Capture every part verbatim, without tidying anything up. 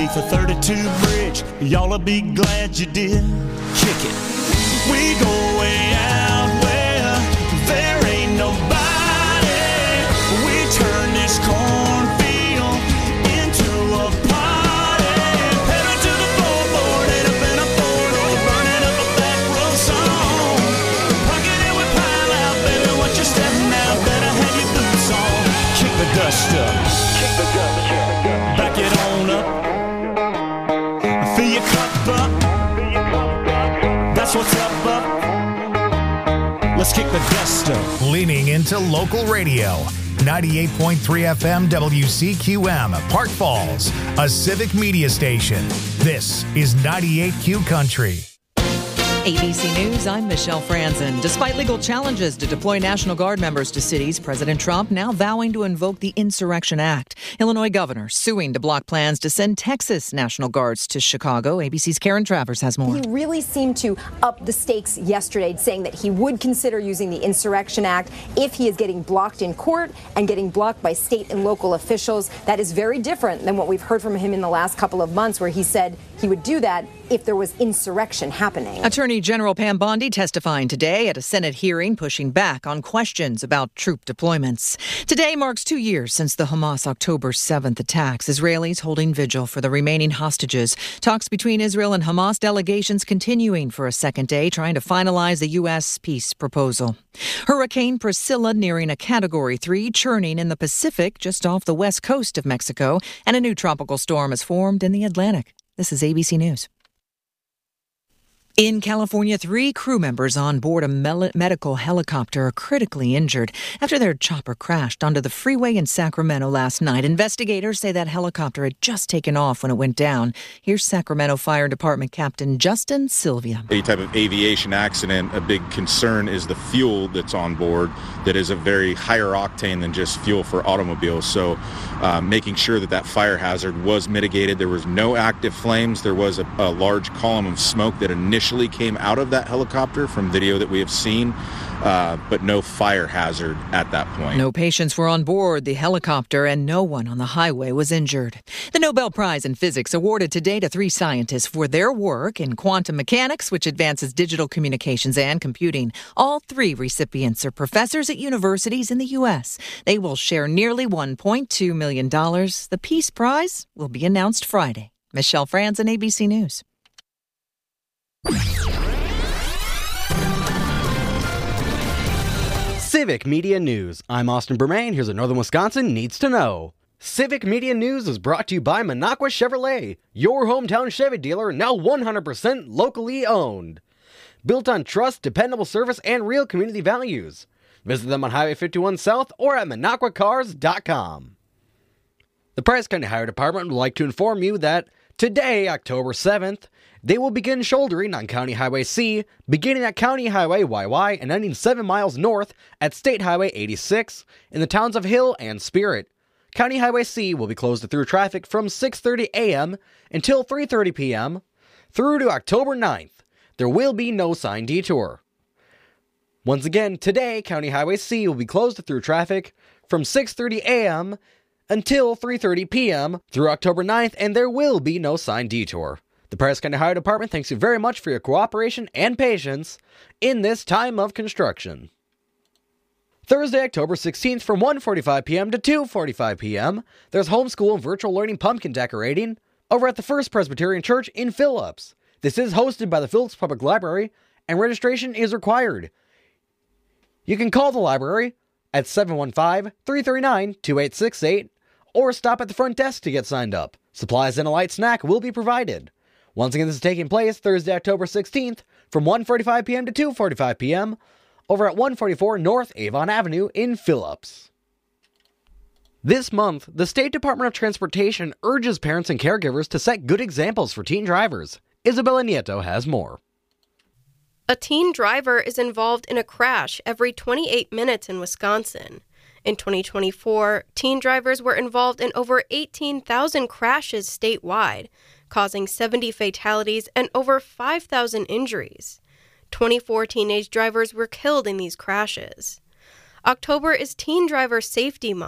underneath a thirty-two bridge. Y'all'll be glad you did. Kick it. We go way out where there ain't nobody. We turn this cornfield into a party. Pedal to the floorboard, head up in a four-door, burning up a back row song. Parking it with pile out, baby, watch your step now. Better have your boots on. Kick the dust up. Kick the dust up. Back it on up. Fill your cup up. That's what's up, up. Let's kick the dust up. Leaning into local radio. ninety-eight point three F M W C Q M, Park Falls, a civic media station. This is ninety-eight Q Country. A B C News, I'm Michelle Franzen. Despite legal challenges to deploy National Guard members to cities, President Trump now vowing to invoke the Insurrection Act. Illinois governor suing to block plans to send Texas National Guards to Chicago. A B C's Karen Travers has more. He really seemed to up the stakes yesterday, saying that he would consider using the Insurrection Act if he is getting blocked in court and getting blocked by state and local officials. That is very different than what we've heard from him in the last couple of months, where he said he would do that if there was insurrection happening. Attorney General Pam Bondi testifying today at a Senate hearing, pushing back on questions about troop deployments. Today marks two years since the Hamas October seventh attacks. Israelis holding vigil for the remaining hostages. Talks between Israel and Hamas delegations continuing for a second day, trying to finalize the U S peace proposal. Hurricane Priscilla nearing a Category three, churning in the Pacific just off the west coast of Mexico, and a new tropical storm has formed in the Atlantic. This is A B C News. In California, three crew members on board a medical helicopter are critically injured after their chopper crashed onto the freeway in Sacramento last night. Investigators say that helicopter had just taken off when it went down. Here's Sacramento Fire Department Captain Justin Sylvia. Any type of aviation accident, a big concern is the fuel that's on board that is a very higher octane than just fuel for automobiles. So uh, making sure that that fire hazard was mitigated. There was no active flames. There was a, a large column of smoke that initially came out of that helicopter from video that we have seen, uh, but no fire hazard at that point. No patients were on board the helicopter and no one on the highway was injured. The Nobel Prize in Physics awarded today to three scientists for their work in quantum mechanics, which advances digital communications and computing. All three recipients are professors at universities in the U S. They will share nearly one point two million dollars. The Peace Prize will be announced Friday. Michelle Franzen, A B C News. Civic Media News. I'm Austin Bermain. Here's what Northern Wisconsin needs to know. Civic Media News is brought to you by Minocqua Chevrolet, your hometown Chevy dealer, now one hundred percent locally owned. Built on trust, dependable service, and real community values. Visit them on Highway fifty-one South or at minocqua cars dot com. The Price County Highway Department would like to inform you that today, October seventh, they will begin shouldering on County Highway C, beginning at County Highway Y Y and ending seven miles north at State Highway eighty-six in the towns of Hill and Spirit. County Highway C will be closed to through traffic from six thirty a.m. until three thirty p.m. through to October ninth. There will be no sign detour. Once again, today, County Highway C will be closed to through traffic from six thirty a.m. until three thirty p.m. through October ninth, and there will be no sign detour. The Price County Highway Department thanks you very much for your cooperation and patience in this time of construction. Thursday, October sixteenth from one forty-five p.m. to two forty-five p.m. there's homeschool and virtual learning pumpkin decorating over at the First Presbyterian Church in Phillips. This is hosted by the Phillips Public Library, and registration is required. You can call the library at seven one five, three three nine, two eight six eight or stop at the front desk to get signed up. Supplies and a light snack will be provided. Once again, this is taking place Thursday, October sixteenth from one forty-five p.m. to two forty-five p.m. over at one forty-four North Avon Avenue in Phillips. This month, the State Department of Transportation urges parents and caregivers to set good examples for teen drivers. Isabella Nieto has more. A teen driver is involved in a crash every twenty-eight minutes in Wisconsin. In twenty twenty-four, teen drivers were involved in over eighteen thousand crashes statewide, causing seventy fatalities and over five thousand injuries. twenty-four teenage drivers were killed in these crashes. October is Teen Driver Safety Month,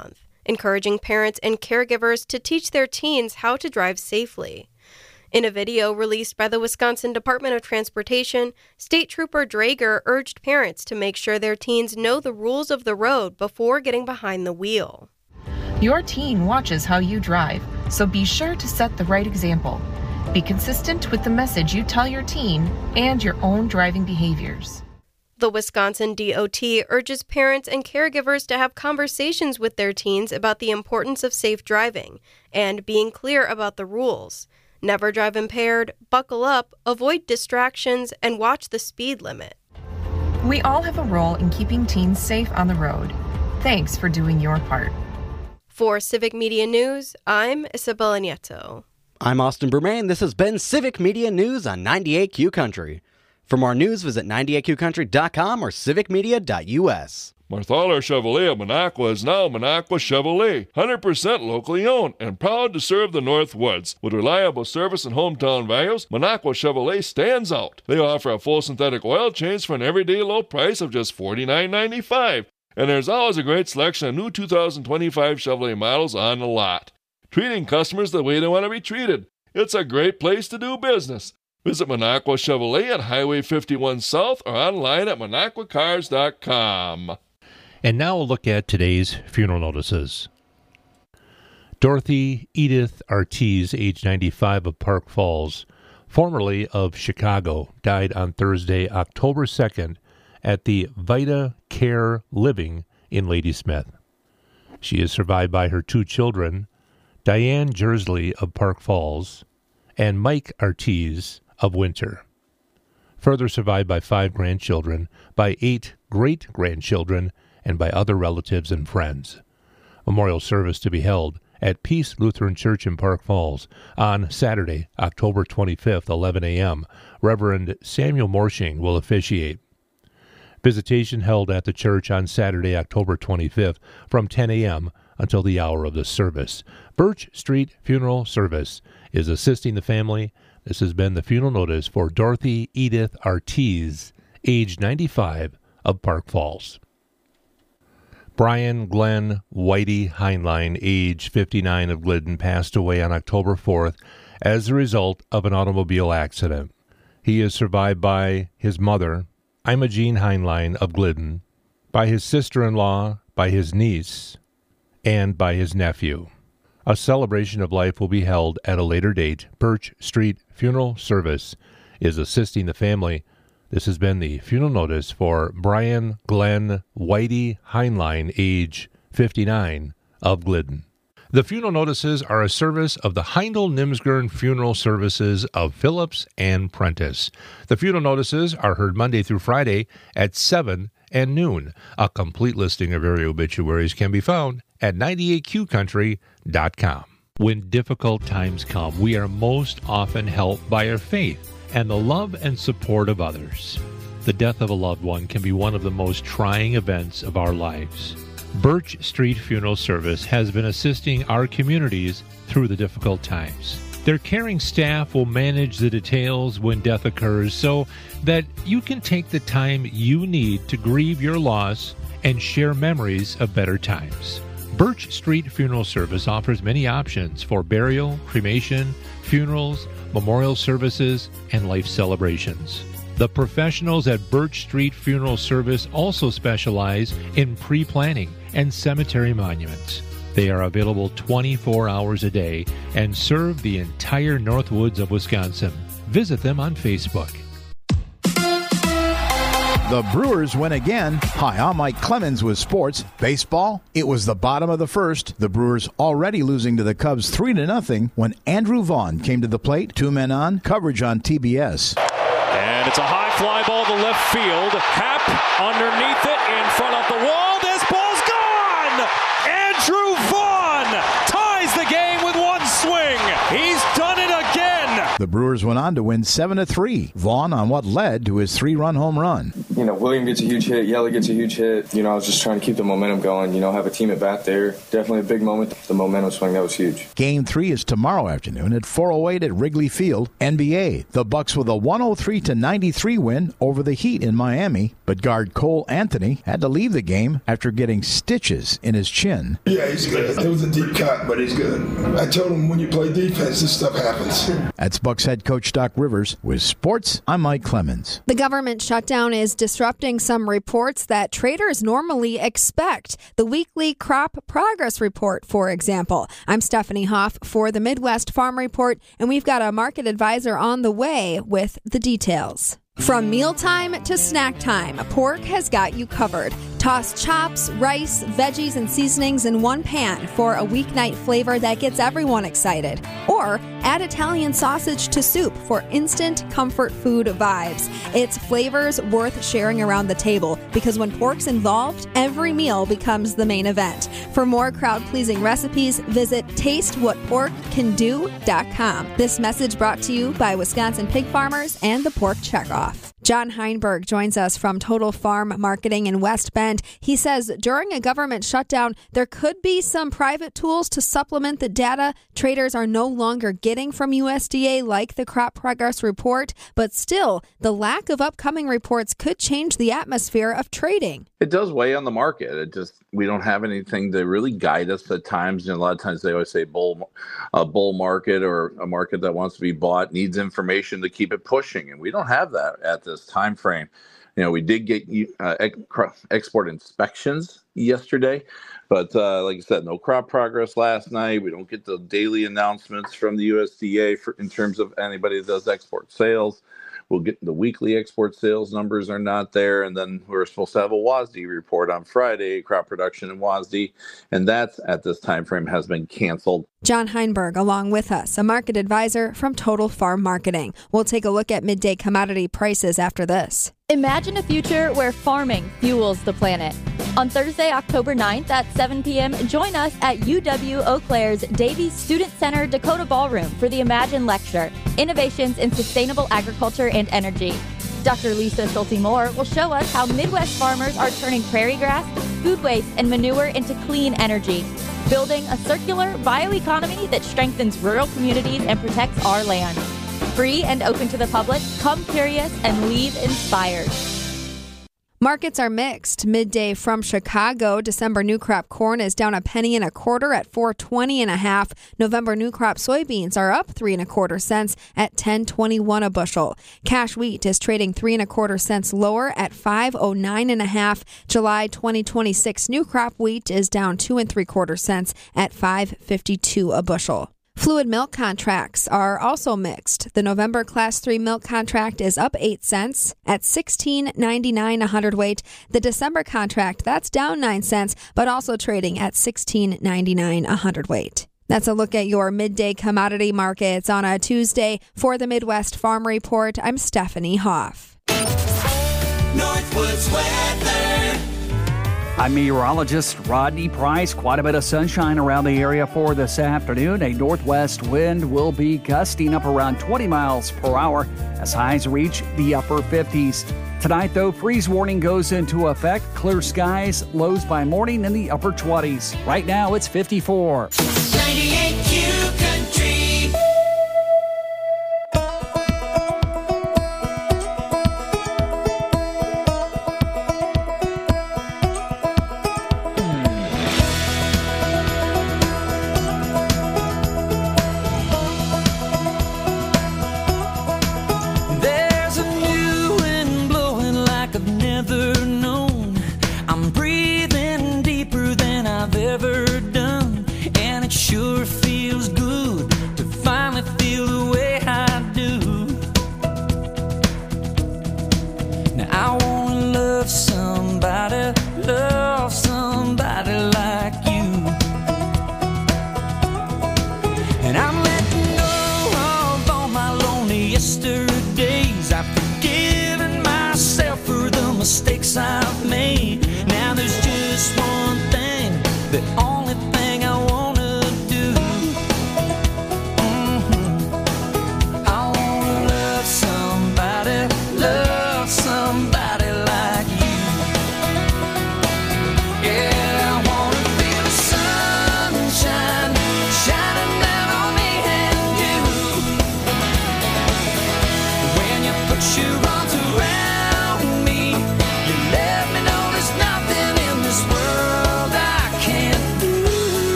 encouraging parents and caregivers to teach their teens how to drive safely. In a video released by the Wisconsin Department of Transportation, State Trooper Drager urged parents to make sure their teens know the rules of the road before getting behind the wheel. Your teen watches how you drive, so be sure to set the right example. Be consistent with the message you tell your teen and your own driving behaviors. The Wisconsin D O T urges parents and caregivers to have conversations with their teens about the importance of safe driving and being clear about the rules. Never drive impaired, buckle up, avoid distractions, and watch the speed limit. We all have a role in keeping teens safe on the road. Thanks for doing your part. For Civic Media News, I'm Isabella Nieto. I'm Austin Bermain. This has been Civic Media News on ninety-eight Q Country. For more news, visit ninety-eight q country dot com or civic media dot u s. Marthaler Chevrolet of Minocqua is now Minocqua Chevrolet, one hundred percent locally owned and proud to serve the Northwoods. With reliable service and hometown values, Minocqua Chevrolet stands out. They offer a full synthetic oil change for an everyday low price of just forty-nine ninety-five. And there's always a great selection of new two thousand twenty-five Chevrolet models on the lot. Treating customers the way they want to be treated. It's a great place to do business. Visit Minocqua Chevrolet at Highway fifty-one South or online at minocqua cars dot com. And now we'll look at today's funeral notices. Dorothy Edith Ortiz, age ninety-five, of Park Falls, formerly of Chicago, died on Thursday, October second, at the Vita Care Living in Ladysmith. She is survived by her two children, Diane Jersley of Park Falls and Mike Ortiz of Winter. Further survived by five grandchildren, by eight great-grandchildren, and by other relatives and friends. Memorial service to be held at Peace Lutheran Church in Park Falls on Saturday, October twenty-fifth, eleven a.m. Reverend Samuel Morshing will officiate. Visitation held at the church on Saturday, October twenty-fifth from ten a.m. until the hour of the service. Birch Street Funeral Service is assisting the family. This has been the funeral notice for Dorothy Edith Ortiz, age ninety-five, of Park Falls. Brian Glenn Whitey Heinlein, age fifty-nine, of Glidden, passed away on October fourth as a result of an automobile accident. He is survived by his mother, Imogene Heinlein of Glidden, by his sister-in-law, by his niece, and by his nephew. A celebration of life will be held at a later date. Birch Street Funeral Service is assisting the family. This has been the funeral notice for Brian Glenn Whitey Heinlein, age fifty-nine, of Glidden. The funeral notices are a service of the Heindel Nimsgern Funeral Services of Phillips and Prentice. The funeral notices are heard Monday through Friday at seven and noon. A complete listing of area obituaries can be found at ninety-eight q country dot com. When difficult times come, we are most often helped by our faith and the love and support of others. The death of a loved one can be one of the most trying events of our lives. Birch Street Funeral Service has been assisting our communities through the difficult times. Their caring staff will manage the details when death occurs so that you can take the time you need to grieve your loss and share memories of better times. Birch Street Funeral Service offers many options for burial, cremation, funerals, memorial services, and life celebrations. The professionals at Birch Street Funeral Service also specialize in pre-planning and cemetery monuments. They are available twenty-four hours a day and serve the entire Northwoods of Wisconsin. Visit them on Facebook. The Brewers win again. Hi, I'm Mike Clemens with sports. Baseball, it was the bottom of the first. The Brewers already losing to the Cubs three to nothing when Andrew Vaughn came to the plate. Two men on, coverage on T B S. And it's a high fly ball to left field. Happ underneath it, in front of the wall. This ball's gone! Andrew Vaughn ties the game with one swing. He's done it again. The Brewers went on to win seven to three. Vaughn on what led to his three-run home run. you know, William gets a huge hit, Yella gets a huge hit. You know, I was just trying to keep the momentum going, you know, have a team at bat there. Definitely a big moment. The momentum swing, that was huge. Game three is tomorrow afternoon at four oh eight at Wrigley Field. N B A, the Bucks with a one oh three to ninety-three win over the Heat in Miami, but guard Cole Anthony had to leave the game after getting stitches in his chin. Yeah, he's good. It was a deep cut, but he's good. I told him when you play defense, this stuff happens. That's Bucks head coach Doc Rivers. With sports, I'm Mike Clemens. The government shutdown is disrupting some reports that traders normally expect. The weekly crop progress report, for example. I'm Stephanie Hoff for the Midwest Farm Report, and we've got a market advisor on the way with the details. From mealtime to snack time, Pork has got you covered. Toss chops, rice, veggies, and seasonings in one pan for a weeknight flavor that gets everyone excited. Or add Italian sausage to soup for instant comfort food vibes. It's flavors worth sharing around the table because when pork's involved, every meal becomes the main event. For more crowd-pleasing recipes, visit taste what pork can do dot com. This message brought to you by Wisconsin pig farmers and the Pork Checkoff. John Heinberg joins us from Total Farm Marketing in West Bend. He says during a government shutdown, there could be some private tools to supplement the data traders are no longer getting from U S D A, like the Crop Progress Report. But still, the lack of upcoming reports could change the atmosphere of trading. It does weigh on the market. It just we don't have anything to really guide us at times. And a lot of times they always say bull, a bull market or a market that wants to be bought needs information to keep it pushing, and we don't have that at this time frame. You know, we did get uh, export inspections yesterday, but uh, like I said, no crop progress last night. We don't get the daily announcements from the U S D A for, in terms of anybody that does export sales. We'll get the weekly export sales numbers are not there. And then we're supposed to have a W A S D report on Friday, crop production in W A S D. And that's at this time frame has been canceled. John Heinberg along with us, a market advisor from Total Farm Marketing. We'll take a look at midday commodity prices after this. Imagine a future where farming fuels the planet. On Thursday, October ninth at seven p.m., join us at U W Eau Claire's Davies Student Center Dakota Ballroom for the Imagine Lecture, Innovations in Sustainable Agriculture and Energy. Doctor Lisa Schulte-Moore will show us how Midwest farmers are turning prairie grass, food waste, and manure into clean energy, building a circular bioeconomy that strengthens rural communities and protects our land. Free and open to the public, come curious and leave inspired. Markets are mixed. Midday from Chicago, December new crop corn is down a penny and a quarter at four twenty and a half. November new crop soybeans are up three and a quarter cents at ten twenty-one a bushel. Cash wheat is trading three and a quarter cents lower at five oh nine and a half. July twenty twenty-six new crop wheat is down two and three quarter cents at five fifty-two a bushel. Fluid milk contracts are also mixed. The November Class three milk contract is up eight cents at sixteen ninety-nine a hundredweight. The December contract, that's down nine cents, but also trading at sixteen ninety-nine a hundredweight. That's a look at your midday commodity markets on a Tuesday. For the Midwest Farm Report, I'm Stephanie Hoff. Northwoods weather. I'm meteorologist Rodney Price. Quite a bit of sunshine around the area for this afternoon. A northwest wind will be gusting up around twenty miles per hour as highs reach the upper fifties. Tonight, though, freeze warning goes into effect. Clear skies, lows by morning in the upper twenties. Right now, it's fifty-four. ninety-eight Q Country.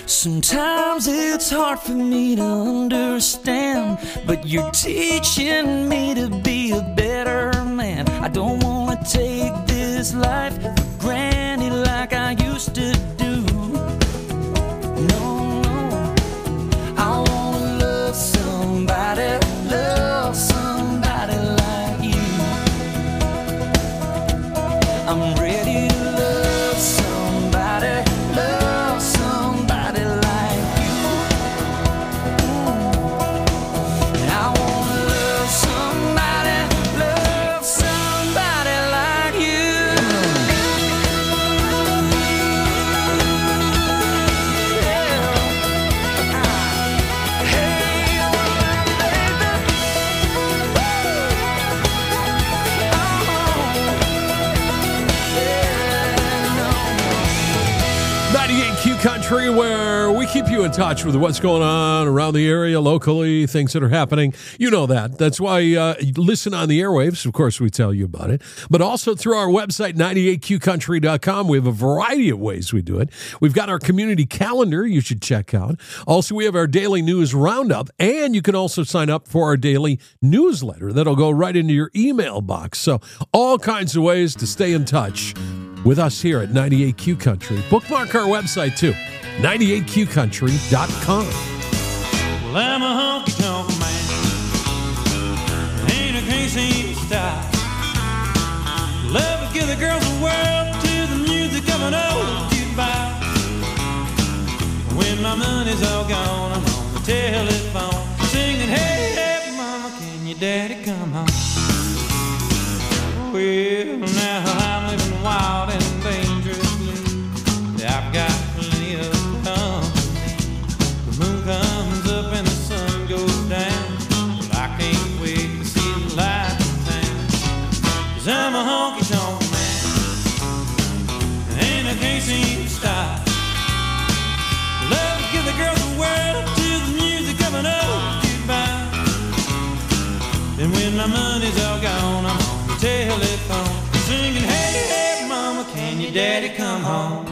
Sometimes it's hard for me to understand, but you're teaching me to be a better man. I don't want to take this life for granted like I used to do. No, no, I want to love somebody, love somebody like you. I'm ready to love somebody, love somebody like you. And I want to love somebody, love somebody like you. ninety-eight Q Country, where we keep you in touch with what's going on around the area, locally, things that are happening. You know that. That's why uh, you listen on the airwaves. Of course, we tell you about it. But also through our website, ninety-eight Q country dot com. We have a variety of ways we do it. We've got our community calendar you should check out. Also, we have our daily news roundup. And you can also sign up for our daily newsletter. That'll go right into your email box. So all kinds of ways to stay in touch with us here at ninety-eight Q Country. Bookmark our website too, ninety-eight Q country dot com. Well, I'm a honky-tonk man. Ain't a crazy style. Love to give the girls the world to the music of an old jukebox. When my money's all gone, I'm on the telephone singing, hey, hey, mama, can your daddy come home? Well, now I'm living wild and dangerously. I've got plenty of company. The moon comes up and the sun goes down. Well, I can't wait to see the light in town. 'Cause I'm a honky-tonk man, and I can't seem to stop. Love to give the girls the world to the music of an old jukebox. And when my money's all gone, I'm on the telephone singing, hey, hey, mama, can your daddy come home?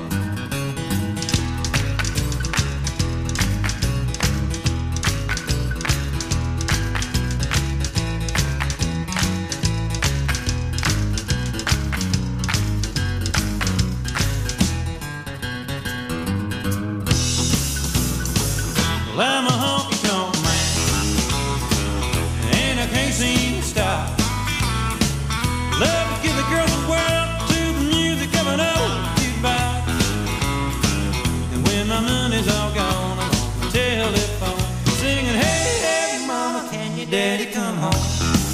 Well, I'm a honky-tonk man, and I can't seem to stop. Love to give the girls the world to the music of an old jukebox. And when my money's all gone, I'm on the telephone singing, hey, hey, mama, can your daddy come home?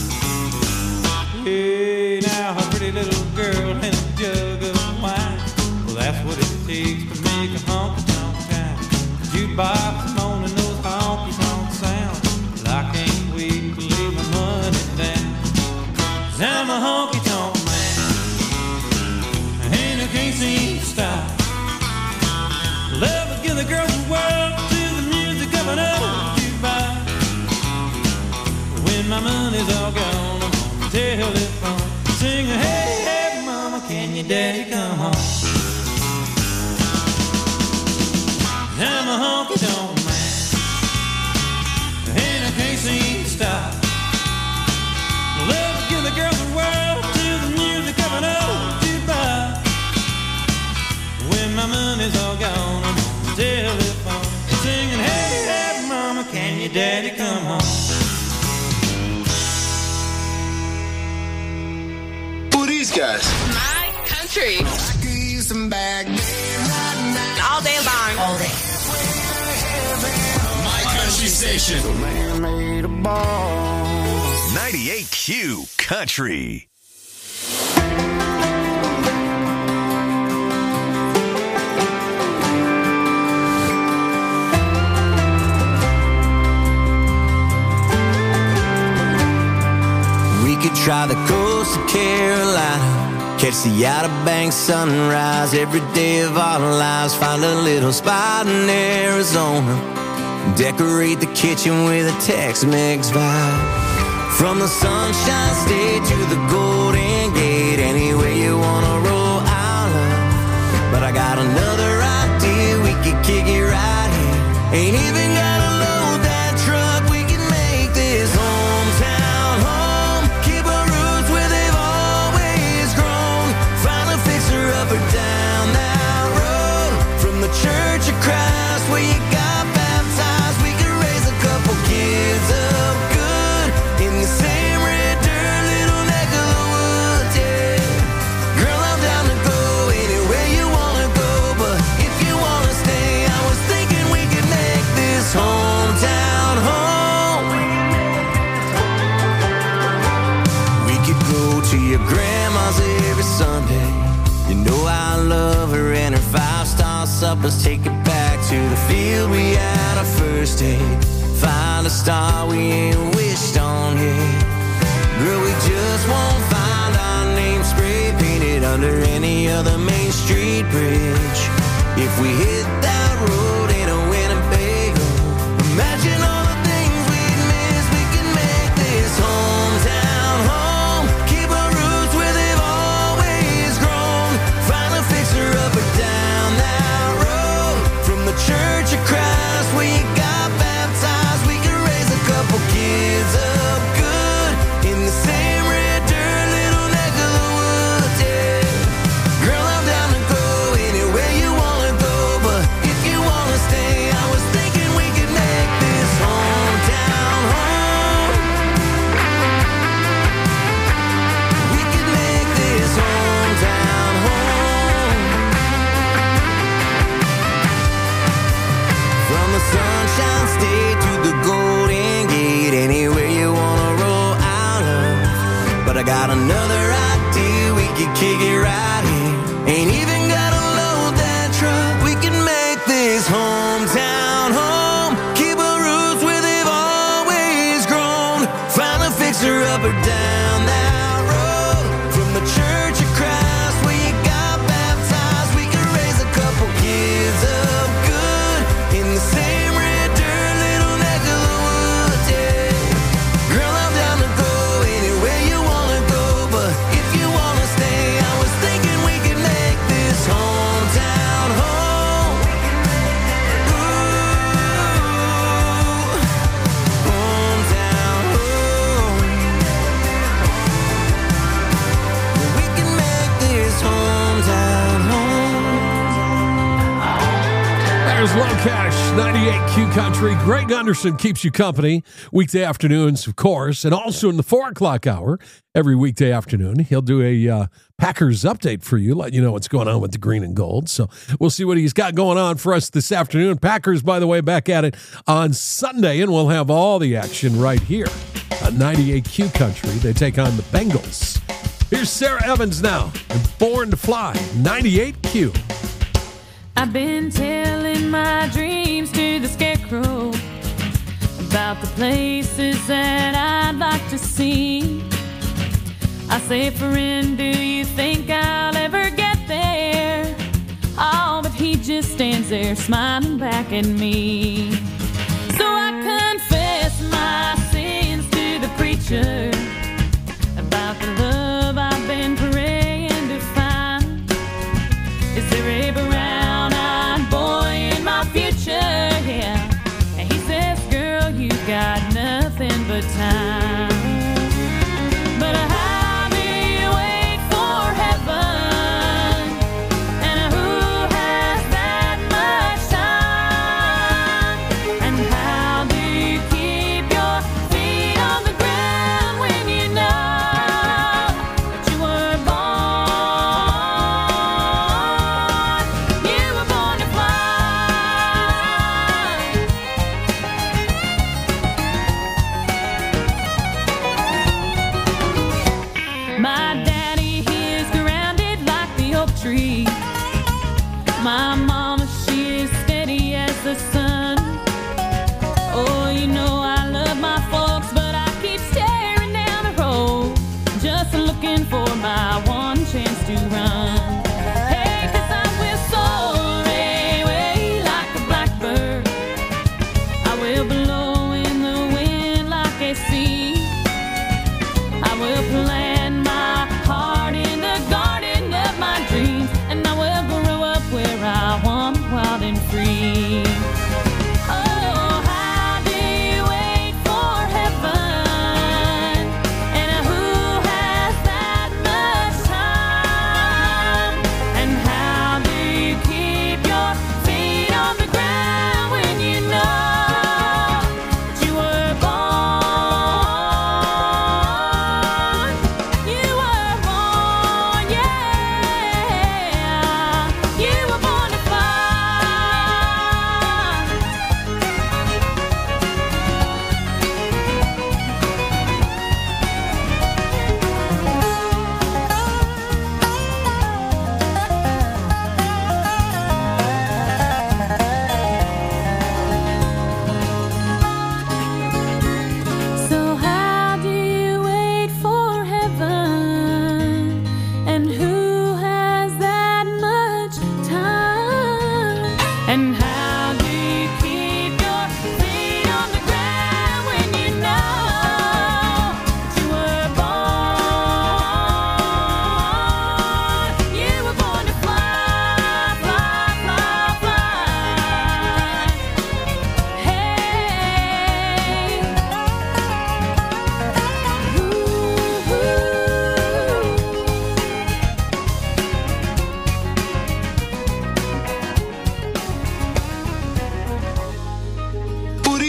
Hey, now a pretty little girl and a jug of wine. Well, that's what it takes to make a honky-tonk town. Jukebox moaning those honky-tonk sounds. Well, I can't wait to lay my money down. 'Cause I'm a honky-tonk man, and I can't seem to stop. Love to give the girls the world to the music of an old jukebox. When my money's all gone, I'm on the telephone singing, hey, hey, mama, can your daddy come home? I'm a honky-tonk man, and I can't seem to stop. Love to give the girls the world to the music of an old jukebox. When my money's all gone, I'm on the telephone singing, hey, hey, mama, can your daddy come home? Who are these guys? My country. All day long. All day. My country station. ninety-eight Q Country. We could try the coast of Carolina, catch the Outer Banks sunrise every day of our lives. Find a little spot in Arizona, decorate the kitchen with a Tex-Mex vibe. From the Sunshine State to the Golden Gate, anywhere you wanna roll, I'll love. But I got another idea, we could kick it right Ain't even gotta load that truck. We can make this hometown home. Keep our roots where they've always grown. Find a fixer up or down that road. From the Church of Christ where you got baptized, we could raise a couple kids up good in the same red dirt little neck of the woods, yeah. Girl, I'm down to go anywhere you wanna go, but if you wanna stay, I was thinking we could make this hometown home. We could go to your grandma's every Sunday. You know I love her and her five-star suppers. Take it back to the field we had our first date. Find a star we ain't wished on yet. Girl, we just won't find our name spray painted under any other Main Street bridge. If we hit that road in a Winnebago, imagine all the things we'd miss. We can make this hometown home. Keep our roots where they've always grown. Find a fixer up or down that road. From the Church of Christ where you got baptized, we can raise a couple kids up good in the same red dirt little neck of the woods, yeah. Girl, I'm down to go anywhere you wanna go, but if you wanna stay, I was thinking we could make this hometown home. We could make this hometown home. From the Sunshine State to the Golden Gate, anywhere you wanna roll out of. But I got another idea, we could kick it right here. Ain't even gotta load that truck. We can make this hometown home. Keep our roots where they've always grown. Find a fixer up or down that road. From the Church of Christ where you got baptized, we can raise a couple kids up good in the same red dirt little neck of the woods, yeah. Girl, I'm down to go anywhere you wanna go, but if you wanna stay, I was thinking we could make this hometown home. Ooh, hometown home. We can make this hometown home. There's Low Cash, ninety-eight Q Country. Greg Anderson keeps you company weekday afternoons, of course, and also in the four o'clock hour every weekday afternoon. He'll do a uh, Packers update for you, let you know what's going on with the green and gold. So we'll see what he's got going on for us this afternoon. Packers, by the way, back at it on Sunday, and we'll have all the action right here on ninety-eight Q Country. They take on the Bengals. Here's Sarah Evans now, and Born to Fly, ninety-eight Q. I've been telling my dreams to the scarecrow about the places that I'd like to see. I say, friend, do you think I'll ever get there? Oh, but he just stands there smiling back at me. So I confess my sins to the preacher about the love I've been praying to find. Is there a brown-eyed boy in my future? Yeah. And he says, girl, you got nothing but time. But I'll be waiting for heaven, and who has that much time?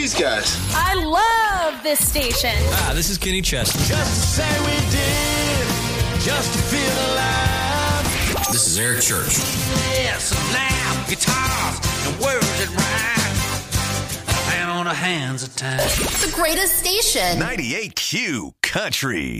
these guys? I love this station. Ah, this is Kenny Chesney. Just to say we did, just to feel alive. This is Eric Church. Yes, now, guitars and words that rhyme. And on our hands at times. The greatest station. ninety-eight Q Country.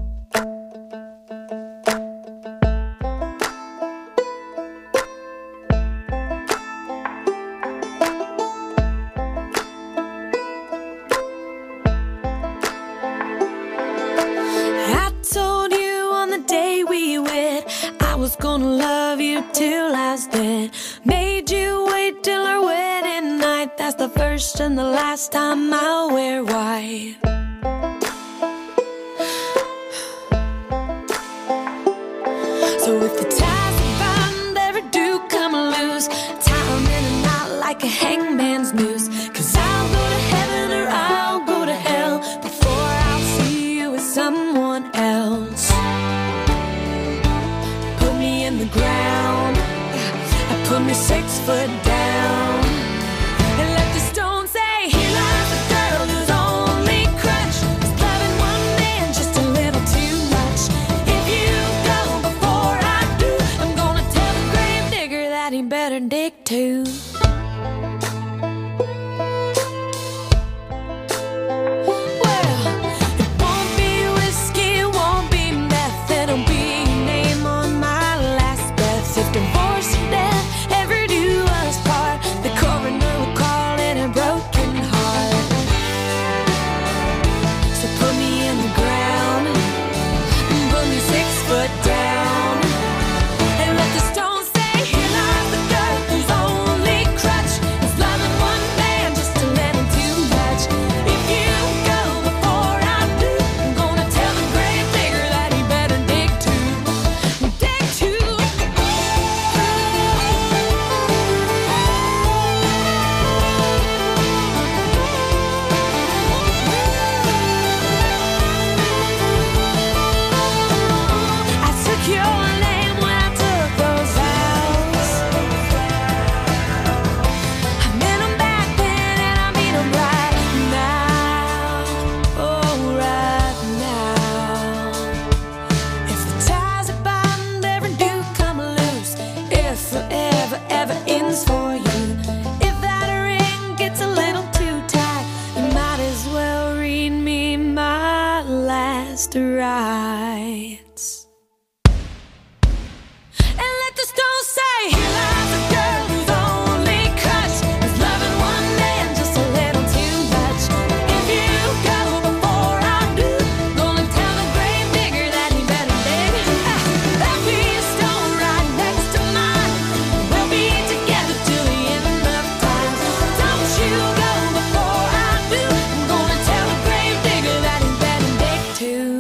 Gonna love you till I was dead. Made you wait till our wedding night. That's the first and the last time I'll wear white. So if the ties of bond ever do come loose, tie 'em in a knot like a hangman's noose. 'Cause I'll go to heaven or I'll go to hell before I'll see you with someone else. The ground, I put me six foot down, and let the stone say, here lies the girl whose only crutch is loving one man just a little too much. If you go before I do, I'm gonna tell the grave digger that he better dig too. Rights. And let the stone say, here lies a girl whose only crutch is loving one man just a little too much. If you go before I do, gonna tell the grave digger that he better dig. There'll be a stone right next to mine. We'll be together till the end of time. Don't you go before I do, I'm gonna tell the grave digger that he better dig too.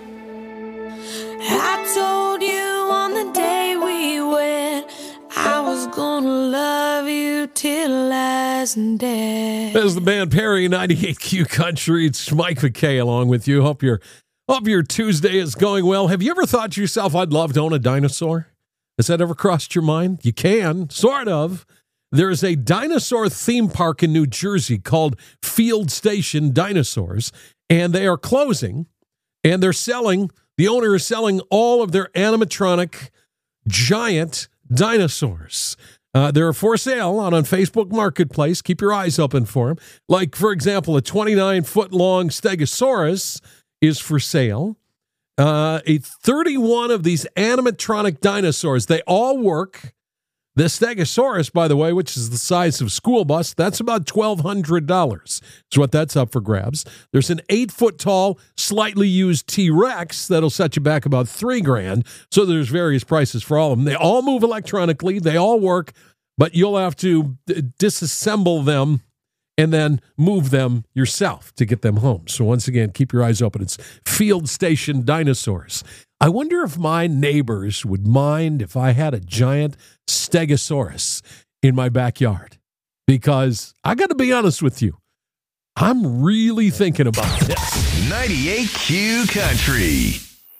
I told you on the day we wed, I was gonna love you till I was dead. There's the band Perry, ninety-eight Q Country. It's Mike McKay along with you. Hope your hope your Tuesday is going well. Have you ever thought to yourself, I'd love to own a dinosaur? Has that ever crossed your mind? You can, sort of. There's a dinosaur theme park in New Jersey called Field Station Dinosaurs, and they are closing, and they're selling... The owner is selling all of their animatronic giant dinosaurs. Uh, they're for sale on, on Facebook Marketplace. Keep your eyes open for them. Like, for example, a twenty-nine foot long Stegosaurus is for sale. Uh, a thirty-one of these animatronic dinosaurs. They all work. The Stegosaurus, by the way, which is the size of a school bus, that's about twelve hundred dollars. That's what that's up for grabs. There's an eight-foot-tall, slightly used T-Rex that'll set you back about three grand. So there's various prices for all of them. They all move electronically. They all work, but you'll have to d- disassemble them and then move them yourself to get them home. So once again, keep your eyes open. It's Field Station Dinosaurs. I wonder if my neighbors would mind if I had a giant Stegosaurus in my backyard. Because I got to be honest with you, I'm really thinking about this. ninety-eight Q Country.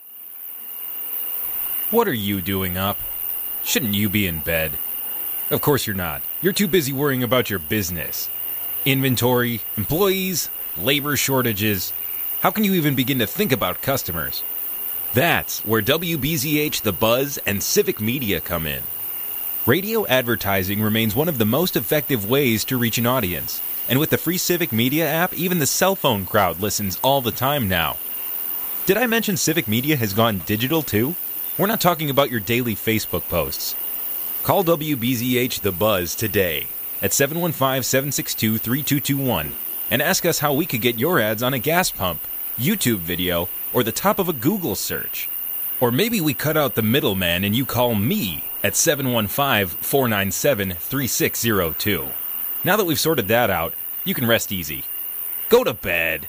What are you doing up? Shouldn't you be in bed? Of course you're not. You're too busy worrying about your business. Inventory, employees, labor shortages. How can you even begin to think about customers? That's where W B Z H, The Buzz, and Civic Media come in. Radio advertising remains one of the most effective ways to reach an audience. And with the free Civic Media app, even the cell phone crowd listens all the time now. Did I mention Civic Media has gone digital too? We're not talking about your daily Facebook posts. Call W B Z H The Buzz today at seven one five, seven six two, three two two one and ask us how we could get your ads on a gas pump, YouTube video, or the top of a Google search. Or maybe we cut out the middleman and you call me at seven one five, four nine seven, three six zero two. Now that we've sorted that out, you can rest easy. Go to bed.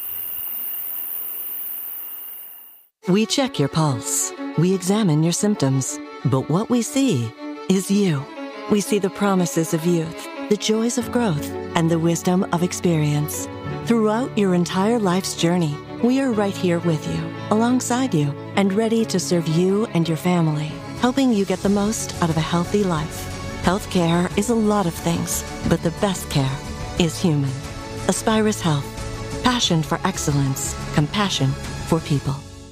We check your pulse. We examine your symptoms. But what we see is you. We see the promises of youth, the joys of growth, and the wisdom of experience. Throughout your entire life's journey, we are right here with you, alongside you, and ready to serve you and your family, helping you get the most out of a healthy life. Healthcare is a lot of things, but the best care is human. Aspirus Health. Passion for excellence. Compassion for people.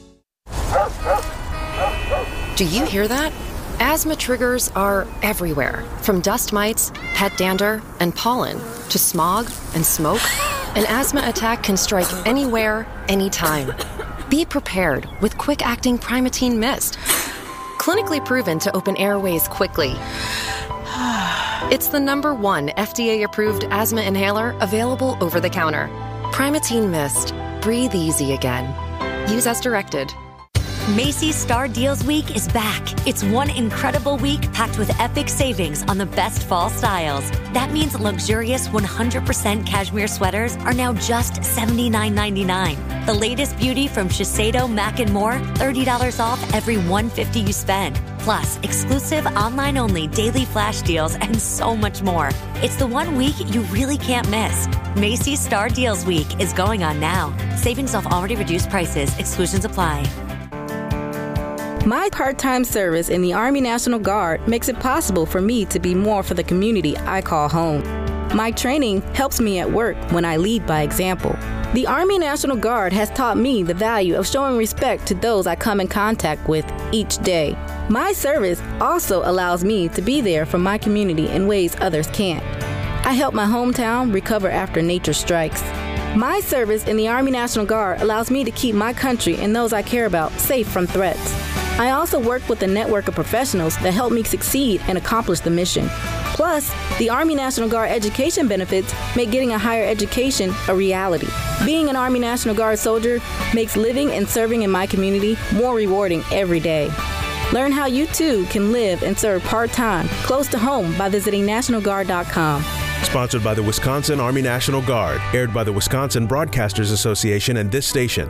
Do you hear that? Asthma triggers are everywhere, from dust mites, pet dander, and pollen, to smog and smoke. An asthma attack can strike anywhere, anytime. Be prepared with quick-acting Primatene Mist. Clinically proven to open airways quickly. It's the number one F D A-approved asthma inhaler available over the counter. Primatene Mist. Breathe easy again. Use as directed. Macy's Star Deals Week is back. It's one incredible week packed with epic savings on the best fall styles. That means luxurious one hundred percent cashmere sweaters are now just seventy-nine ninety-nine. The latest beauty from Shiseido, Mac and More, thirty dollars off every one hundred fifty dollars you spend. Plus, exclusive online-only daily flash deals and so much more. It's the one week you really can't miss. Macy's Star Deals Week is going on now. Savings off already reduced prices. Exclusions apply. My part-time service in the Army National Guard makes it possible for me to be more for the community I call home. My training helps me at work when I lead by example. The Army National Guard has taught me the value of showing respect to those I come in contact with each day. My service also allows me to be there for my community in ways others can't. I help my hometown recover after nature strikes. My service in the Army National Guard allows me to keep my country and those I care about safe from threats. I also work with a network of professionals that help me succeed and accomplish the mission. Plus, the Army National Guard education benefits make getting a higher education a reality. Being an Army National Guard soldier makes living and serving in my community more rewarding every day. Learn how you too can live and serve part-time, close to home by visiting National Guard dot com. Sponsored by the Wisconsin Army National Guard, aired by the Wisconsin Broadcasters Association and this station.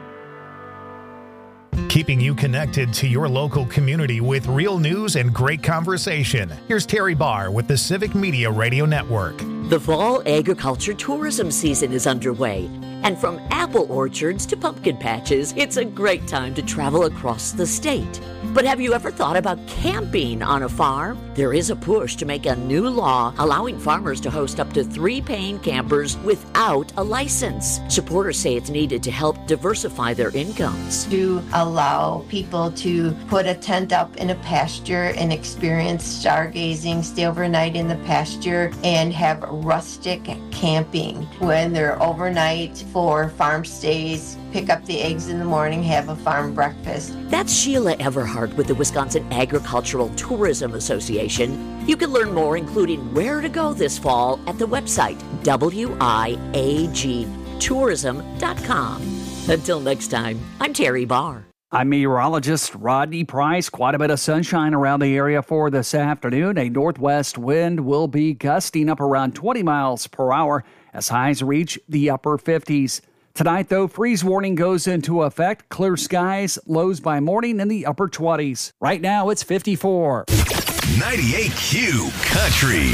Keeping you connected to your local community with real news and great conversation. Here's Terry Barr with the Civic Media Radio Network. The fall agriculture tourism season is underway, and from apple orchards to pumpkin patches, it's a great time to travel across the state. But have you ever thought about camping on a farm? There is a push to make a new law allowing farmers to host up to three paying campers without a license. Supporters say it's needed to help diversify their incomes. To allow people to put a tent up in a pasture and experience stargazing, stay overnight in the pasture, and have rustic camping when they're overnight for farm stays, pick up the eggs in the morning, have a farm breakfast. That's Sheila Everhart with the Wisconsin Agricultural Tourism Association. You can learn more, including where to go this fall, at the website W I A G tourism dot com. Until next time, I'm Terry Barr. I'm meteorologist Rodney Price. Quite a bit of sunshine around the area for this afternoon. A northwest wind will be gusting up around twenty miles per hour as highs reach the upper fifties. Tonight, though, freeze warning goes into effect. Clear skies, lows by morning in the upper twenties. Right now, it's fifty-four. ninety-eight Q Country.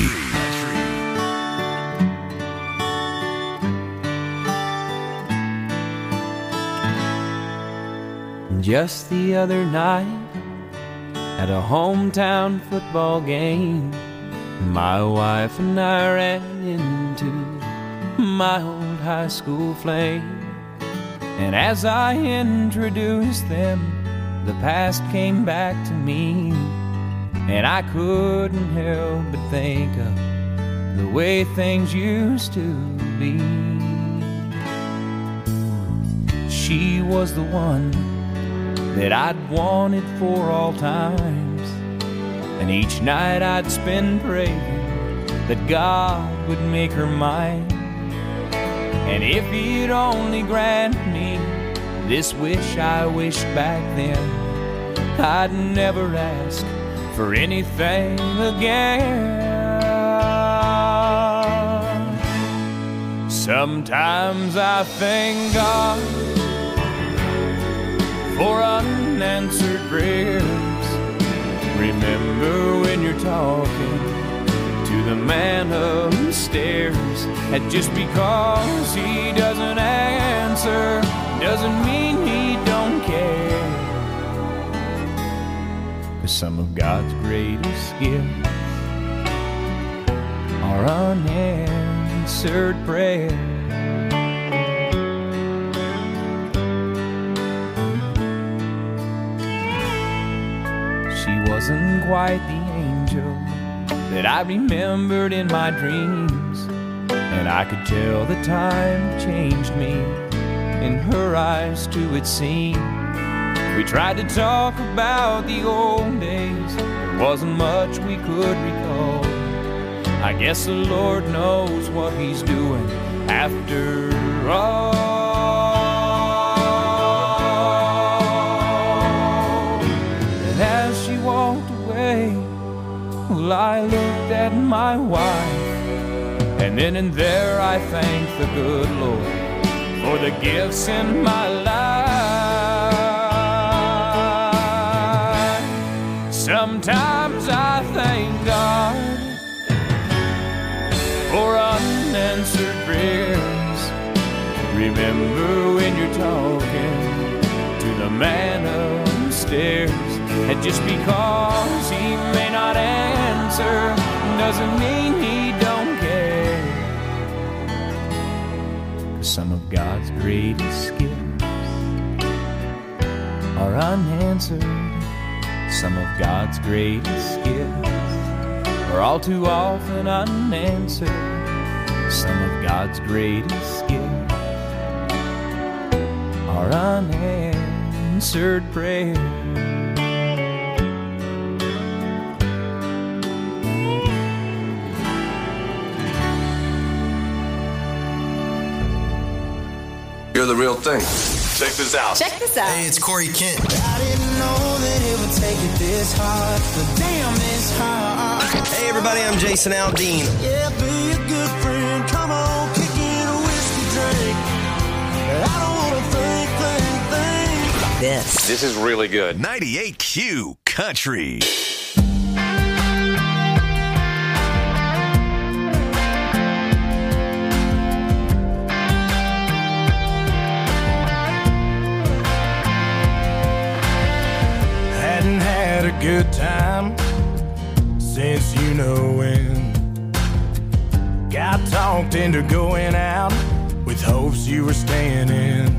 Just the other night, at a hometown football game, my wife and I ran into my old high school flame. And as I introduced them, the past came back to me, and I couldn't help but think of the way things used to be. She was the one that I'd wanted for all times, and each night I'd spend praying that God would make her mine. And if he'd only grant me this wish I wished back then, I'd never ask for anything again. Sometimes I thank God for unanswered prayers. Remember when you're talking to the man upstairs, and just because he doesn't answer doesn't mean he don't care. 'Cause some of God's greatest gifts are unanswered prayers. She wasn't quite the angel that I remembered in my dreams, and I could tell the time changed me. In her eyes too it seemed. We tried to talk about the old days, there wasn't much we could recall. I guess the Lord knows what he's doing after all. And as she walked away, well, I looked at my wife, and then and there I thanked the good Lord for the gifts in my life. Sometimes I thank God for unanswered prayers. Remember when you're talking to the man upstairs, and just because he may not answer doesn't mean he don't care. 'Cause some of God's greatest gifts are unanswered. Some of God's greatest gifts are all too often unanswered. Some of God's greatest gifts are unanswered prayers. You're the real thing. Check this out. Check this out. Hey, it's Corey Kent. I didn't know that it would take it this hard, but damn, it's hard. Hey, everybody, I'm Jason Aldean. Yeah, be a good friend. Come on, kick in a whiskey drink. I don't want to think, think, think. This. This is really good. ninety-eight Q Country. Good time since you know when. Got talked into going out with hopes you were staying in.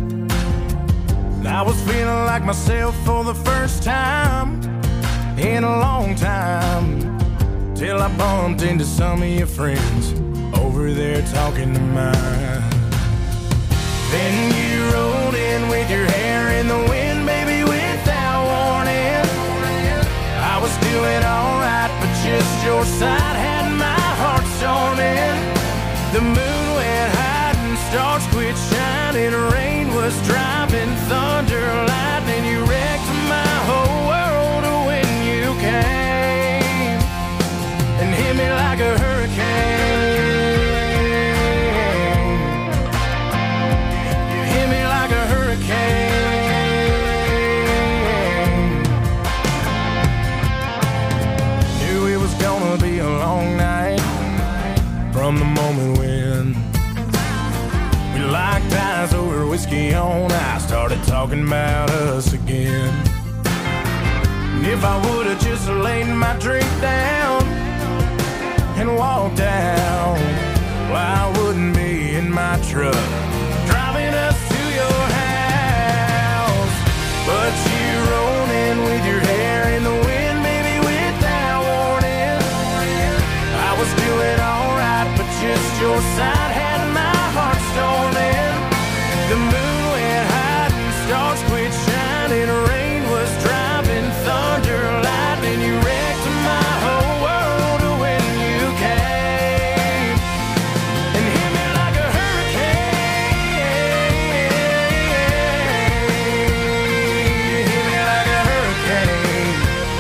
I was feeling like myself for the first time in a long time, till I bumped into some of your friends over there talking to mine. Then you rolled in with your hair in the wind, baby, without warning. I was doing alright, but just your side had my heart storming. The moon went high and stars quit shining. Rain was driving, thunder, lightning. You wrecked my whole world when you came and hit me like a hurricane. You hit me like a hurricane. Gonna be a long night from the moment when we locked eyes over whiskey on ice, started talking about us again. And if I would've just laid my drink down and walked out, well, I wouldn't be in truck, driving us to your house. But you rolled in with your hair in the wind, maybe without warning. I was doing alright, but just your side had my heart storming. The moon went high and stars quit shining. Rain was driving, thunder, lightning. You wrecked my whole world when you came and hit me like a hurricane. Hit me like a hurricane.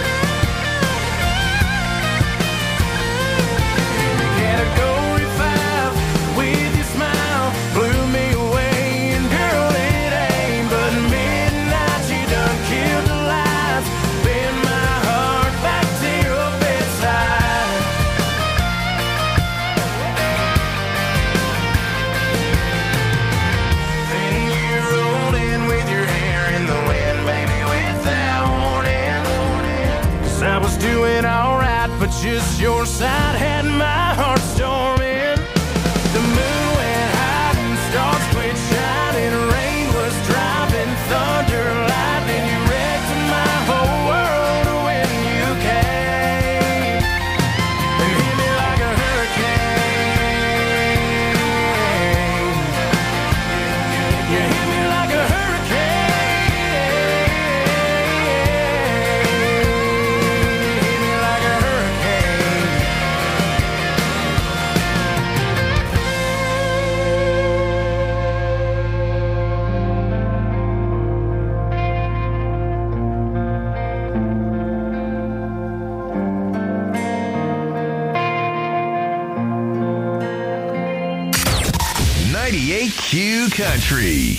In a Category five with your smile blew me away. And girl, it ain't but midnight. You done killed the lights, bend my heart back to your bedside. Then you rolled in with your hair in the wind, baby, without warning. 'Cause I was doing alright, but just your side had my heart storming. The moon went high and stars quit shining. Rain was driving, thunder, lightning. You wrecked my whole world when you came and hit me like a hurricane. You hit me like a hurricane. Hit me like a hurricane. ninety-eight Q Country.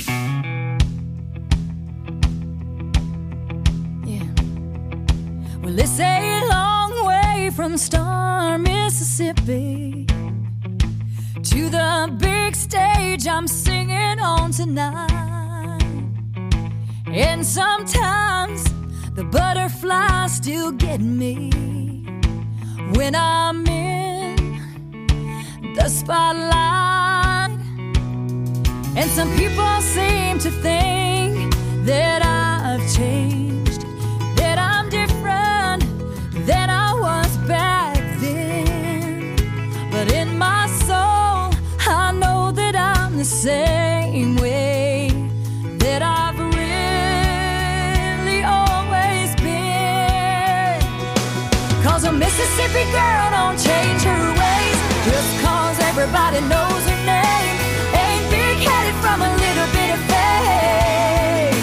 Well, it's a long way from Star, Mississippi to the big stage I'm singing on tonight. And sometimes the butterflies still get me when I'm in the spotlight. And some people seem to think that I've changed, that I'm different than I was back then. But in my soul, I know that I'm the same way that I've really always been. 'Cause a Mississippi girl don't change her ways just 'cause everybody knows her name. Ain't big-headed from a little bit of fame.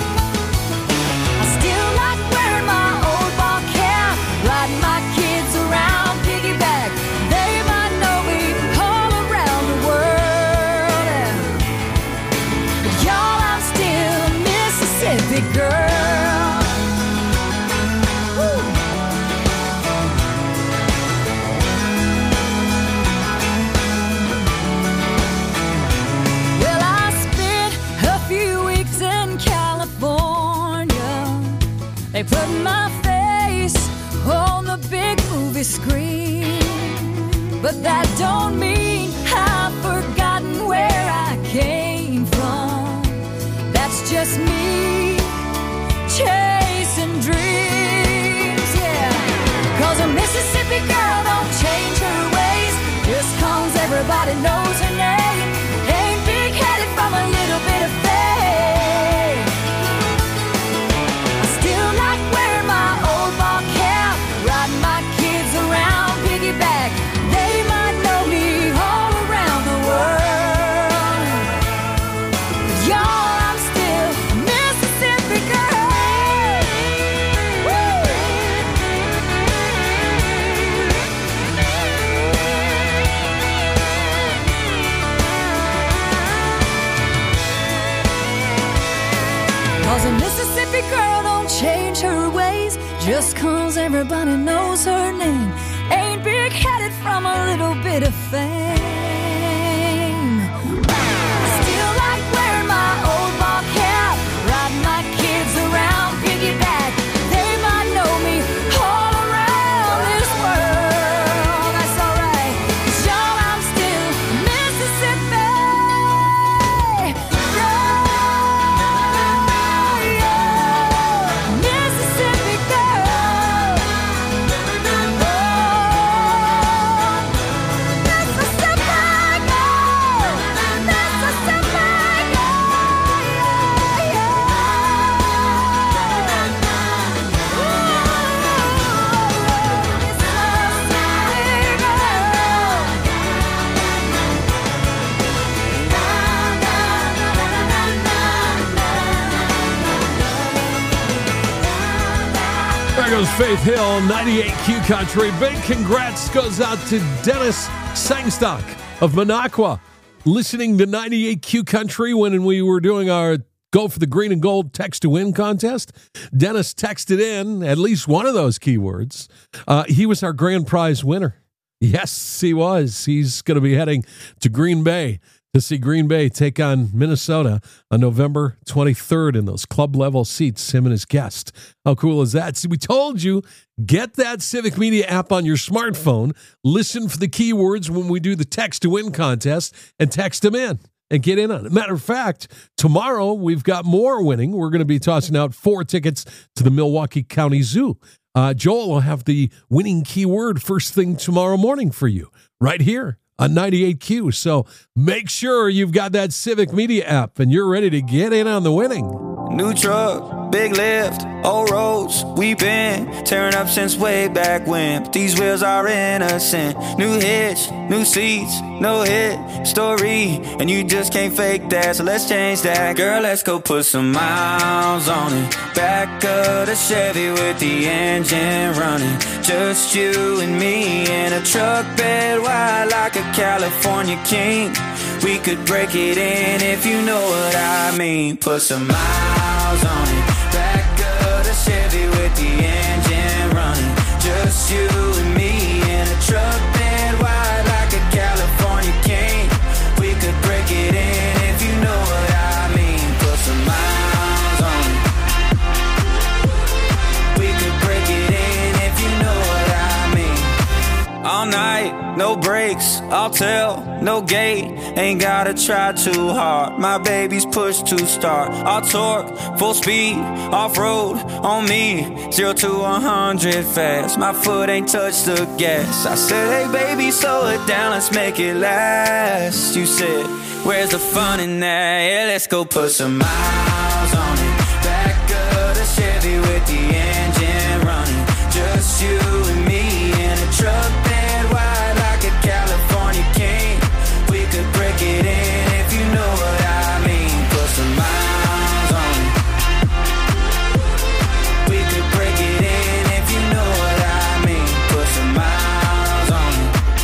I still like wearing my old ball cap, riding my kids around piggyback. They might know me all around the world. But y'all, I'm still a Mississippi girl. Woo. Well, I spent a few weeks in California. They put my face on the big movie screen. But that don't mean I've forgotten where I came from. That's just me chasing dreams, yeah. 'Cause a Mississippi girl don't change her ways just 'cause everybody knows her name. Ain't big-headed from a little bit of fame. I still like wearing my old ball cap, riding my kids around piggyback. They might know me all around the world. But y'all, I'm still a Mississippi girl. Woo! Cause a Mississippi girl don't change her ways just 'cause everybody knows her name. Ain't big-headed from a little bit of fame. I still like wearing my old ball cap, riding my kids around piggyback. They might know me all around this world. That's alright, 'cause y'all, I'm still Mississippi. was Faith Hill, ninety-eight Q Country. Big congrats goes out to Dennis Sangstock of Minocqua, listening to ninety-eight Q Country when we were doing our Go for the Green and Gold Text to Win contest. Dennis texted in at least one of those keywords. Uh, he was our grand prize winner. Yes, he was. He's going to be heading to Green Bay to see Green Bay take on Minnesota on November twenty-third in those club-level seats, him and his guest. How cool is that? See, we told you, get that Civic Media app on your smartphone, listen for the keywords when we do the Text to Win contest, and text them in and get in on it. Matter of fact, tomorrow we've got more winning. We're going to be tossing out four tickets to the Milwaukee County Zoo. Uh, Joel will have the winning keyword first thing tomorrow morning for you, right here on ninety-eight Q. So make sure you've got that Civic Media app and you're ready to get in on the winning. New truck, big lift, old roads, we been tearing up since way back when. But these wheels are innocent. New hitch, new seats, no hit story, and you just can't fake that. So let's change that, girl. Let's go put some miles on it. Back of the Chevy with the engine running. Just you and me in a truck bed wide like a California king. We could break it in if you know what I mean. Put some miles on it. Back of the Chevy with the engine running. Just you and me in a truck bed wide like a California king. We could break it in if you know what I mean. Put some miles on it. We could break it in if you know what I mean. All night, no brakes, I'll tell, no gate. Ain't gotta try too hard. My baby's pushed to start. I'll torque, full speed, off-road on me. Zero to one hundred fast. My foot ain't touched the gas. I said, hey baby, slow it down, let's make it last. You said, where's the fun in that? Yeah, let's go put some miles on it. Back of the Chevy with the engine running. Just you and me in a truck bed wide like a California king. We could break it in if you know what I mean. Put some miles on it. We could break it in if you know what I mean. Put some miles on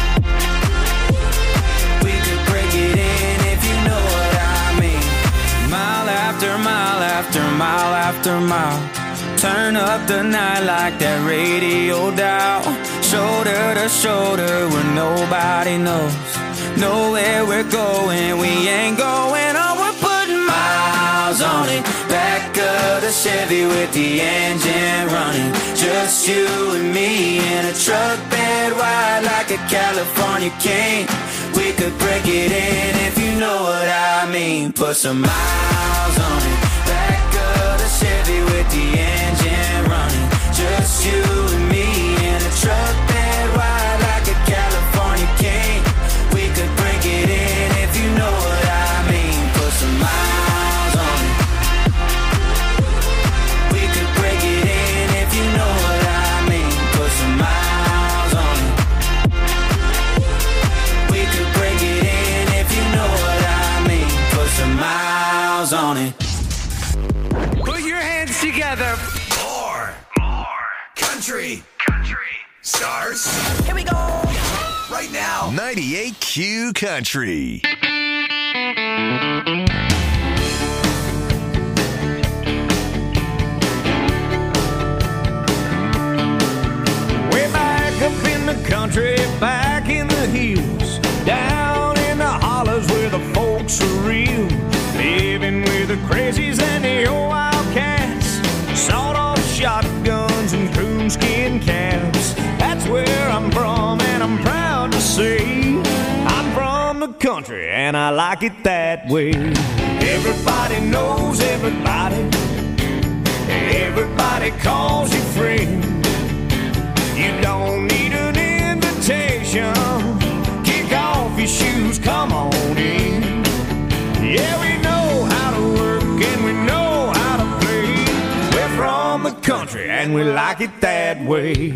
it. We could break it in if you know what I mean. Mile after mile after mile after mile. Turn up the night like that radio dial. Shoulder to shoulder where nobody knows. Know where we're going, we ain't going on. We're putting miles on it. Back of the Chevy with the engine running. Just you and me in a truck bed wide like a California king. We could break it in if you know what I mean. Put some miles on it. Back of the Chevy with the engine running. Just you and me in a truck bed wide like a California king. We could break it in if you know what I mean. Put some miles on it. We could break it in if you know what I mean. Put some miles on it. We could break it in if you know what I mean. Put some miles on it. Put your hands together. More, more country, country stars. Here we go. Right now, ninety-eight Q Country. Way back up in the country, back in the hills, down in the hollers where the folks are real, living with the crazies and the old wildcats, sawed-off shotguns and coonskin caps. That's where I'm from, and I'm proud to say I'm from the country, and I like it that way. Everybody knows everybody. Everybody calls you friend. You don't need an invitation. Kick off your shoes, come on in. Yeah, we know how to work and we know how to play. We're from the country and we like it that way.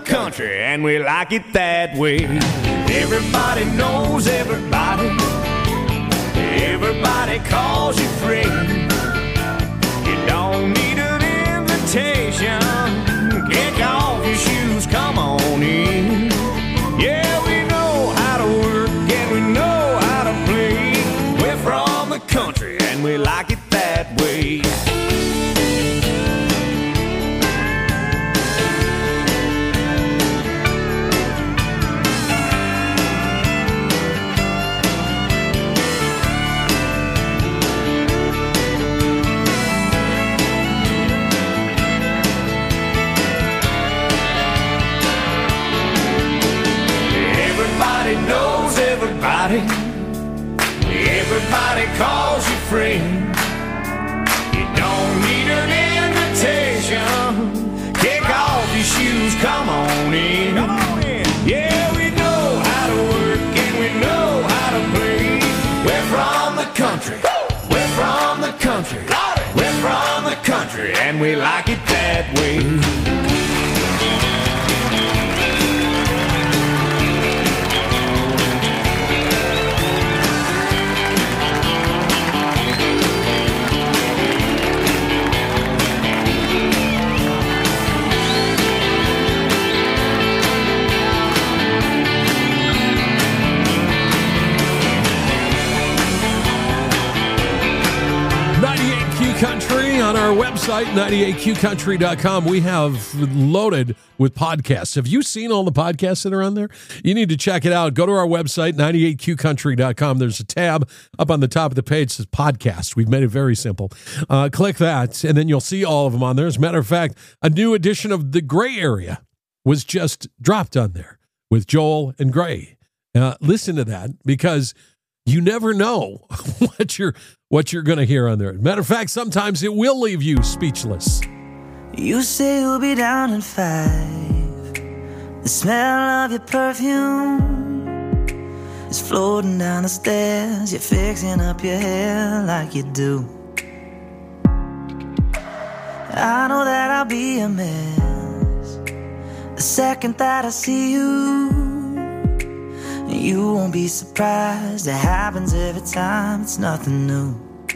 country, and we like it that way. Everybody knows everybody. Everybody calls you friend. You don't need an invitation. Kick off your shoes, come on in. Yeah, we know how to work and we know how to play. We're from the country and we like it that way. Knows everybody. Everybody calls you friend. You don't need an invitation. Kick off your shoes, come on in. Come on in. Yeah, we know how to work and we know how to play. We're from the country. We're from the country. We're from the country and we like it that way. Country on our website, ninety-eight Q country dot com. We have loaded with podcasts. Have you seen all the podcasts that are on there? You need to check it out. Go to our website, ninety-eight Q country dot com. There's a tab up on the top of the page that says podcast. We've made it very simple. Uh, click that, and then you'll see all of them on there. As a matter of fact, a new edition of The Gray Area was just dropped on there with Joel and Gray. Uh, listen to that, because you never know what you're what you're going to hear on there. Matter of fact, sometimes it will leave you speechless. You say you'll be down in five. The smell of your perfume is floating down the stairs. You're fixing up your hair like you do. I know that I'll be a mess the second that I see you. You won't be surprised, it happens every time, it's nothing new.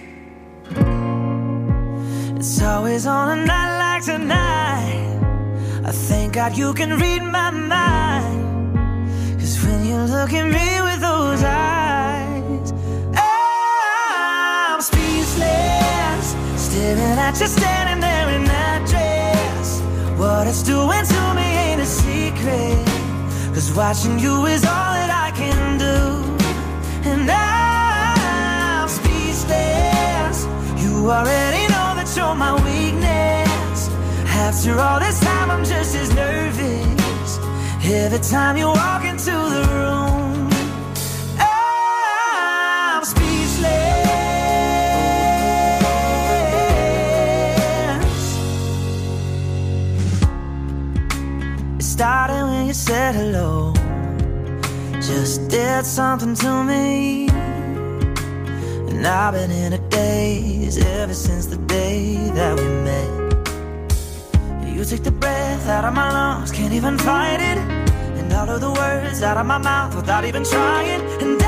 It's always on a night like tonight. I thank God you can read my mind. Cause when you look at me with those eyes, I'm speechless, staring at you standing there in that dress. What it's doing to me ain't a secret, cause watching you is all that I can do. And I'm speechless. You already know that you're my weakness. After all this time I'm just as nervous every time you walk into the room. I'm speechless. It started when you said hello, just did something to me. And I've been in a daze ever since the day that we met. You took the breath out of my lungs, can't even fight it. And all of the words out of my mouth without even trying. And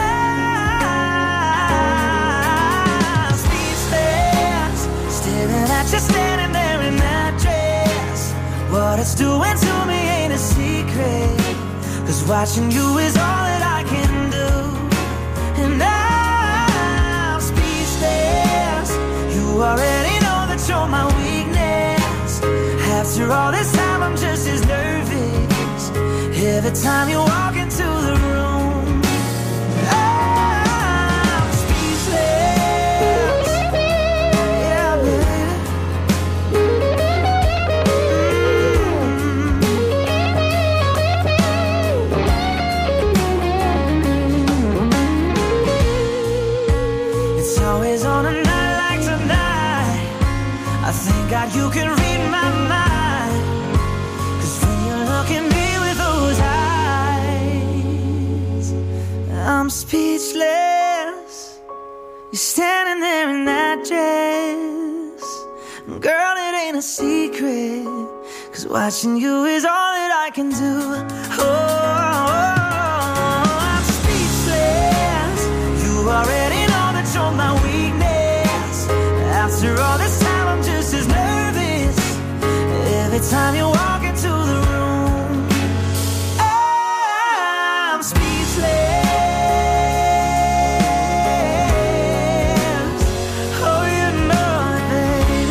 I'm speechless, staring at you standing there in that dress. What it's doing to me ain't a secret, cause watching you is all that I can do. And I'm speechless. You already know that you're my weakness. After all this time I'm just as nervous every time you walk into the room. I'm speechless. Yeah, baby. It's always on a night like tonight. I thank God you can read my mind. Cause when you look at me with those eyes, I'm speechless. You're standing there in that dress. Girl, it ain't a secret, Cause watching you is all that I can do. Oh, I'm speechless. You already know that you're my weakness. After all this time, I'm just as nervous. Every time you walk into the room, I'm speechless. Oh, you know it, baby.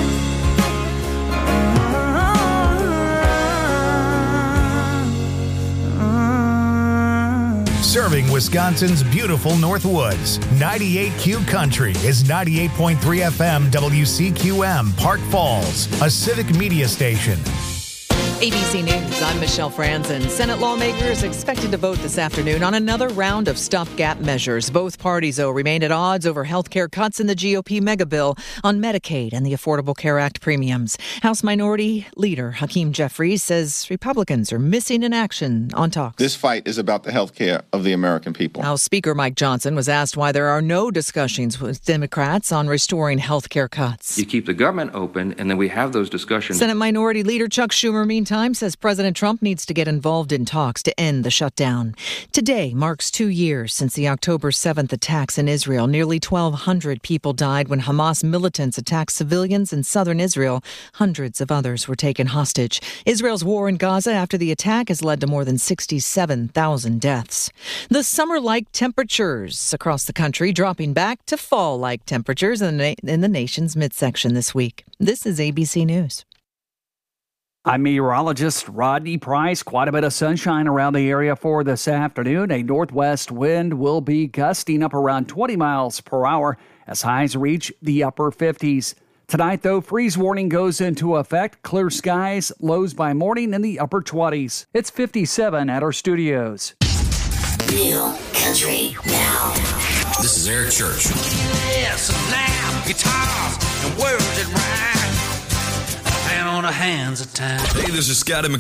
Serving Wisconsin's beautiful Northwoods, ninety-eight Q Country is ninety-eight point three F M W C Q M, Park Falls, a civic media station. A B C News, I'm Michelle Franzen. Senate lawmakers expected to vote this afternoon on another round of stopgap measures. Both parties, though, remained at odds over health care cuts in the G O P megabill on Medicaid and the Affordable Care Act premiums. House Minority Leader Hakeem Jeffries says Republicans are missing in action on talks. This fight is about the health care of the American people. House Speaker Mike Johnson was asked why there are no discussions with Democrats on restoring health care cuts. You keep the government open, and then we have those discussions. Senate Minority Leader Chuck Schumer, meantime, says President Trump needs to get involved in talks to end the shutdown. Today marks two years since the October seventh attacks in Israel. Nearly twelve hundred people died when Hamas militants attacked civilians in southern Israel. Hundreds of others were taken hostage. Israel's war in Gaza after the attack has led to more than sixty-seven thousand deaths. The summer-like temperatures across the country dropping back to fall-like temperatures in the, in the nation's midsection this week. This is A B C News. I'm meteorologist Rodney Price. Quite a bit of sunshine around the area for this afternoon. A northwest wind will be gusting up around twenty miles per hour as highs reach the upper fifties. Tonight, though, freeze warning goes into effect. Clear skies, lows by morning in the upper twenties. It's fifty-seven at our studios. Real Country Now. This is Eric Church. Yes, now, guitars and words that rhyme. On the hands of time. Hey, this is Scotty McCoy.